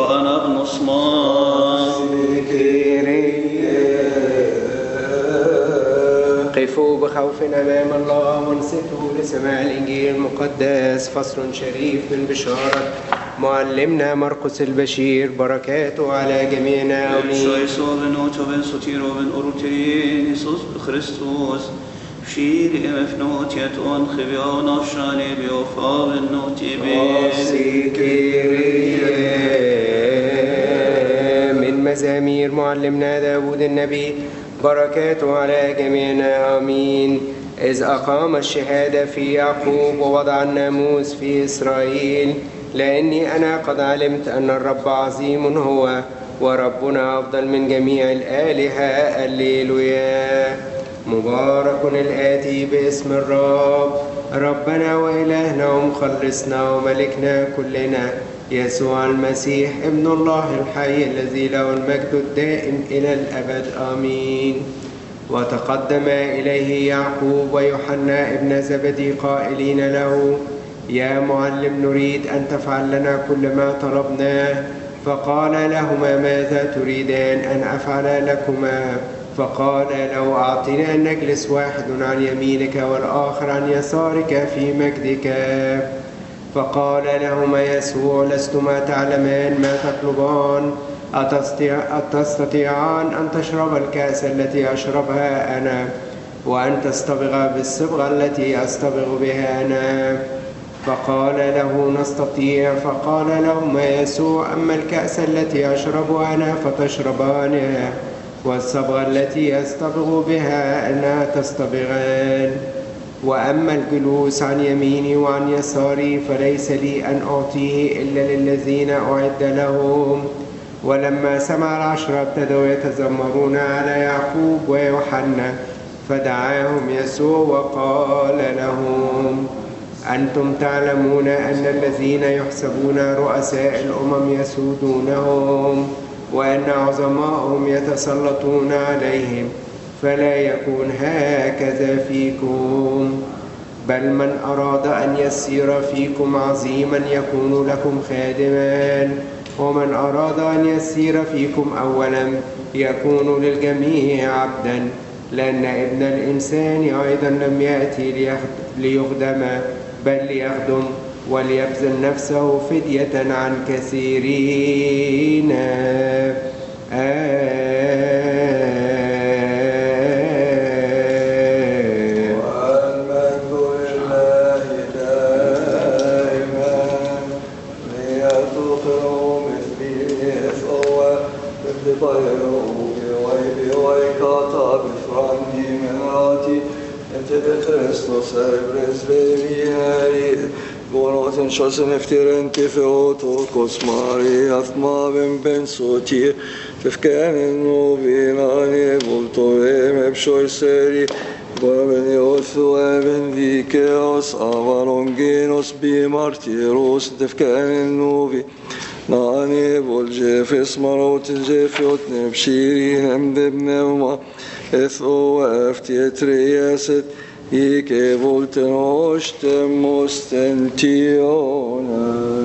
أنا ابن عثمان. قفوا بخوف أمام الله وانصتوا لسماع الإنجيل المقدس. فصل شريف من بشارة معلمنا مرقس البشير، بركاته على جميعنا آمين. من مزامير معلمنا داود النبي، بركاته على جميعنا آمين. إذ أقام الشهادة في يعقوب ووضع الناموس في إسرائيل، لأني أنا قد علمت أن الرب عظيم هو، وربنا أفضل من جميع الآلهة. الليلويا. مبارك الآتي باسم الرب، ربنا وإلهنا ومخلصنا وملكنا كلنا، يسوع المسيح ابن الله الحي الذي له المجد الدائم إلى الأبد آمين. وتقدم إليه يعقوب ويوحنا ابن زبدي قائلين له: يا معلم، نريد أن تفعل لنا كل ما طلبناه. فقال لهما: ماذا تريدان أن أفعل لكما؟ فقال: لو أعطنا أن نجلس واحد عن يمينك والآخر عن يسارك في مجدك. فقال لهما يسوع: لستما تعلمان ما تطلبان. أتستطيعان أن تشرب الكأس التي أشربها أنا، وأن تصطبغ بالصبغة التي أصطبغ بها أنا؟ فقال له: نستطيع. فقال لهما يسوع: أما الكأس التي أشربها أنا فتشربانها، والصبغة التي أصطبغ بها أنا تصطبغان. وأما الجلوس عن يميني وعن يساري فليس لي أن أعطيه إلا للذين أعد لهم. ولما سمع العشرة ابتدوا يتذمرون على يعقوب ويوحنا، فدعاهم يسوع وقال لهم: أنتم تعلمون أن الذين يحسبون رؤساء الأمم يسودونهم، وأن عظماءهم يتسلطون عليهم، فلا يكون هكذا فيكم. بل من أراد أن يصير فيكم عظيما يكون لكم خادما، ومن أراد أن يصير فيكم أولا يكون للجميع عبدا. لأن ابن الإنسان أيضا لم يأتي ليخدم، بل ليخدم وليبذل نفسه فدية عن كثيرين. Schassen eftirenti feotokos Maria thmavem ben sotir tefkanen novinani voltovem epshoi seri Baben Iothu eben vikeos avalongenos bimartiros tefkanen novi Nani volgefes marotin jefiot nebshirin emdebnevma etho eftietreyaset Ike volten ostem ostentione.